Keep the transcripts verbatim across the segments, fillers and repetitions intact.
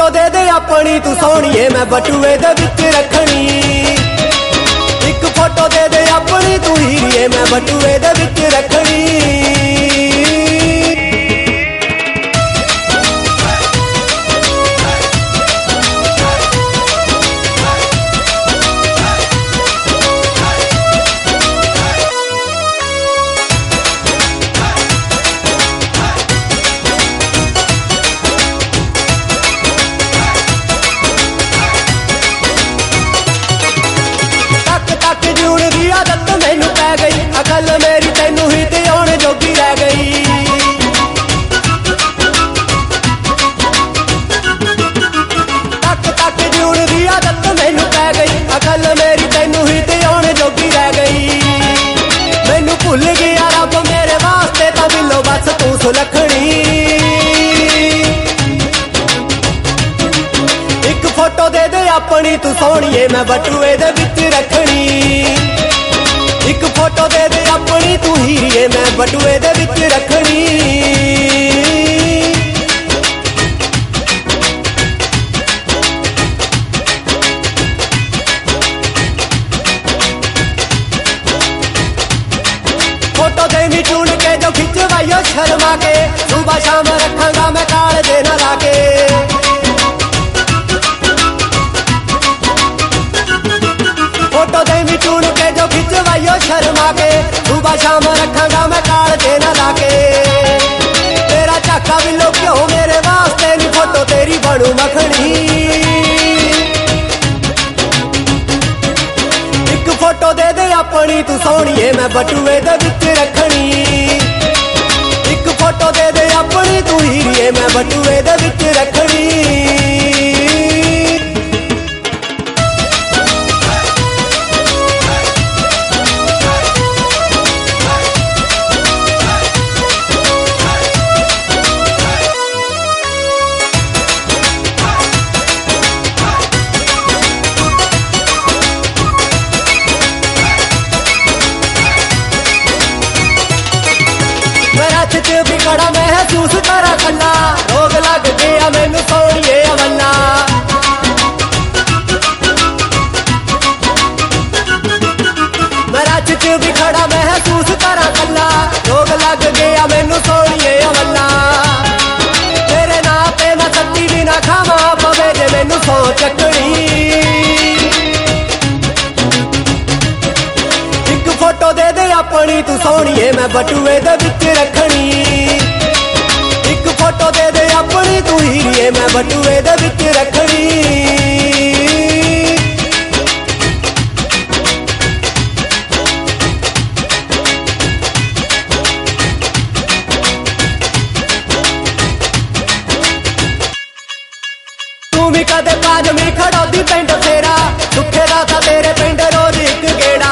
Photo दे दे अपनी तू सोहणीए मैं बटुए दे विच रखनी। एक फोटो दे दे अपनी तू हीरीए मैं बटुए दे विच रखनी। अकल मेरी तेनू ही ते आने जोगी रह गई। तक तक जून दी आदत मैनू पै गई। अकल मेरी तेनू ही ते आने जोगी रह गई। मैनू भुल गया रब मेरे वास्ते तां मिलो बस तू सुलखनी। एक फोटो दे दे अपनी तू सोहणीए मैं बटुए दे विच रखनी। एक फोटो दे दे अपनी तू हीरीए मैं बटुए दे विच रखनी। फोटो देनी चुन के जो खिंचवाइयो शर्मा के। सुबह शाम रखांगा मैं काल दे ना लाके। फोटो देनी चुन के जो खिंचवाइयो शर्मा के। सुबह शाम रखांगा मैं काल दे ना लाके। तेरा झाका बिलो क्यों मेरे वास्ते नी फोटो तेरी बनू मखनी। एक फोटो दे दे अपनी तू सोहणीए मैं बटुए दे विच रखनी। एक फोटो दे दे अपनी तू हीरीए मैं बटुए दे विच रखनी। भी खड़ा महसूस करा कला। रोग लग गया मैनू सोहणीए अवला। मेरा चिच भी खड़ा महसूस करा कला। रोग लग गया मैनू सोहणीए अवला। तेरे ना पे मैं सत्ती भी ना खावा पवे जे मैनू सौ चकनी। एक फोटो दे दे अपनी तू सोहणीए मैं बटुए दे विच रखनी। एक फोटो दे दे अपनी तू हीरीए मैं बटुए दे विच रखनी। तू भी कदे पाज में खड़ोदी पिंड फेरा। दुखे दा तां तेरे पिंड रोज एक गेड़ा।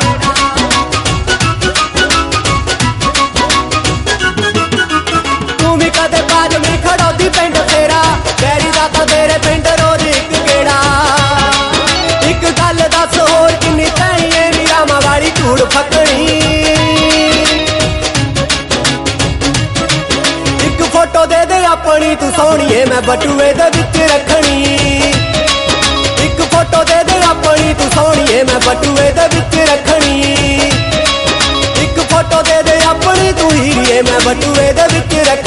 पिंड तेरा बैरी दा तां तेरे पिंड रोज एक गेड़ा। एक गल दस होर किन्नी तैनी ए मीरां वाली धूड़ फकनी। एक फोटो दे दे अपनी तू सोहणीए मैं बटुए दे विच रखनी। एक फोटो दे दे अपनी तू सोहणीए मैं बटुए दे विच रखनी। एक फोटो दे दे अपनी तू हीरीए मैं बटुए दे विच रखनी।